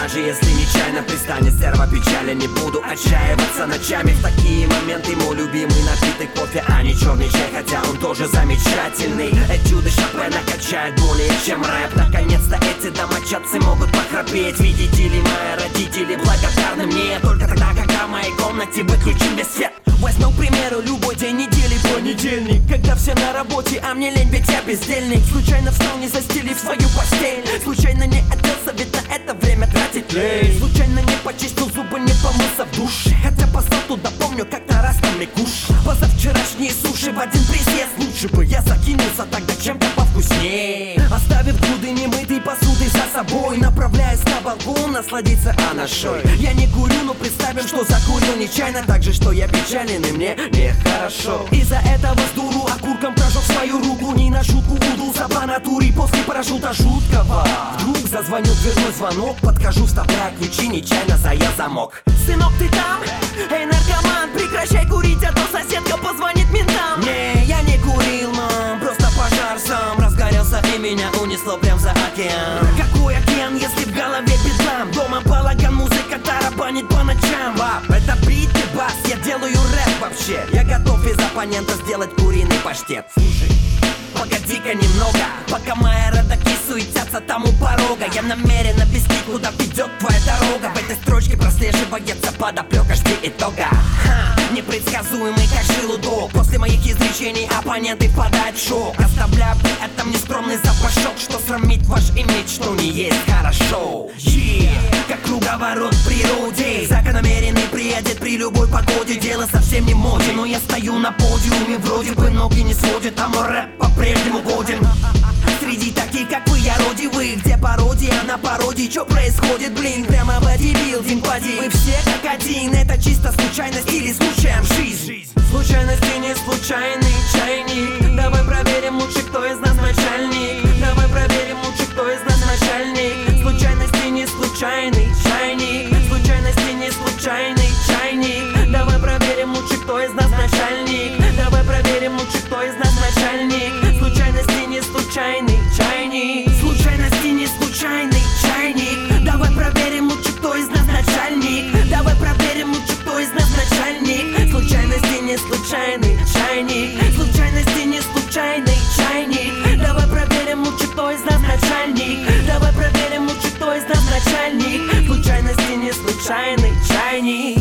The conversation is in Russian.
Даже если нечаянно пристанет стерва печали, не буду отчаиваться ночами. В такие моменты мой любимый напиток кофе, а не черный чай, хотя он тоже замечательный. Этюды Шопена качает более чем рэп. Наконец-то эти домочадцы могут похрапеть. Видите ли, мои родители благодарны мне только тогда, когда в моей комнате выключен весь свет. Возьмем, к примеру, любой день недели, понедельник, когда все на работе, а мне лень, ведь я бездельник. Случайно встал, не застелив свою постель. Случайно не оделся, ведь на это время тратить лень. Случайно не почистил зубы, не помылся в душе, хотя послал туда, помню, как-то раз там куш. Позавчерашние суши в один присест. Лучше бы я закинулся тогда чем-то повкуснее, оставив груды немытой посуды за собой, направляясь на балкон, насладиться анашой. Я не курю, но представим, что закурил нечаянно, так же, что я печален и мне нехорошо. Из-за этого с дуру окурком прожег свою руку. Не на шутку удулся по натуре после парашюта жуткого. Вдруг зазвонил дверной звонок, подхожу, вставляя ключи, нечаянно заел замок. Сынок, ты там? Эй, наркоман, прекращай курить, а то соседка позвонит ментам. Не, я не курил, мам, просто пожар сам разгорелся и меня унесло прям за океан. Какой океан, если в голове бедлам? Дома балаган, музыка тарабанит по ночам. Вап, это бит и бас, я делаю рэп вообще. Я готов из оппонента сделать куриный паштет. Слушай, погоди-ка немного, пока мои родаки суетятся там у порога. Я намерен объяснить, куда ведет твоя дорога. В этой строчке прослеживается подоплека, жди итога. Непредсказуемый как желудок. После моих изречений оппоненты впадают в шок, оставляя при этом нескромный запашок, что срамит ваш имидж, что не есть хорошо. Как круговорот в природе, закономеренный приедет при любой погоде. Дело совсем не моде, но я стою на подиуме, вроде бы ноги не сводят, а мой рэп по-прежнему годен. Среди таких, как вы, я родивый, где пародия на пародии. Чё происходит, блин, прямо бодибилдинг, поди. Мы все как один, это чисто случайность или случаем жизнь. Случайности не случайный чайник. Давай проверим лучше, кто из нас начальник. Давай проверим лучше, кто из нас начальник. Случайности не случайный чайник. Случайности не случайный чайник. Давай проверим лучше, кто из нас начальник. Давай проверим лучше, кто из нас начальник. Случайности не случайный чайник. Случайности не случайный чайник. Давай проверим лучше, кто из нас начальник. Давай проверим лучше, кто из нас начальник. Случайности не случайный чайник. Случайности не случайный чайник. Давай проверим лучше, кто из нас начальник. Давай проверим лучше, кто из нас начальник. Случайности не случайный чайник.